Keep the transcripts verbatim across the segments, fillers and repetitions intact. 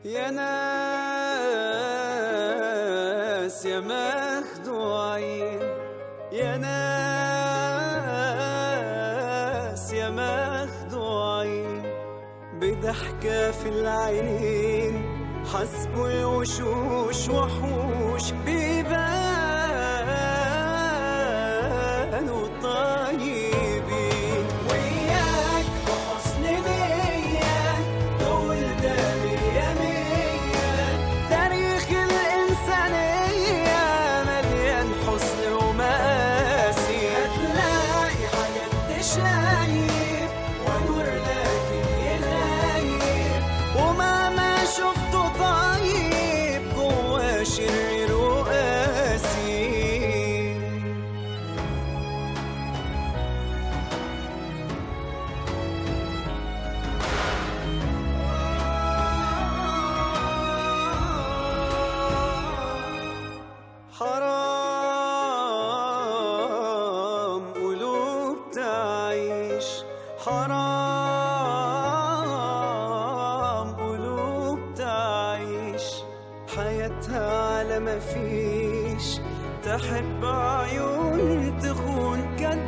يا ناس يا مخدوعين، يا ناس يا مخدوعين، بضحكة في العينين حسبوا الوشوش وحوش بيبانوا طيبين. وياك بحسن نية دول ده مية مية، تاريخ الإنسانية مليان حزن ومآسي. هتلاقي حاجات تشايب ونور لكن يلايب، ومهما شفته طيب جوا شرير وقاسي. حرام قلوب تعيش، حرام قلوب تعيش حياتها على ما فيش، تحب عيون تخون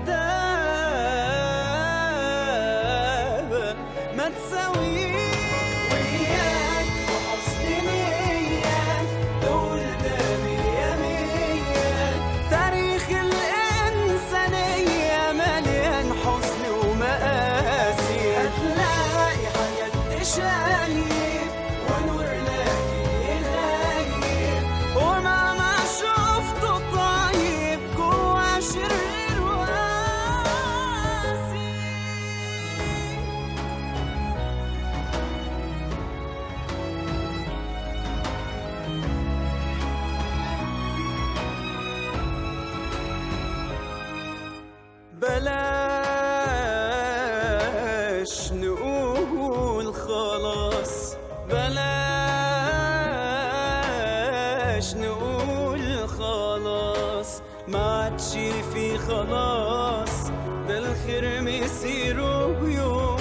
كدابة ما تساويش. وياك بحسن نية دول ده مية مية، تاريخ الإنسانية مليان حزن ومآسي. هتلاقي حاجات تشايب ونور لكن يلايب، ومهما شفته طيب جوا شرير وقاسي. بلاش نقول خلاص، بلاش نقول خلاص، ما عادش في خلاص، ده الخير مسيره يوم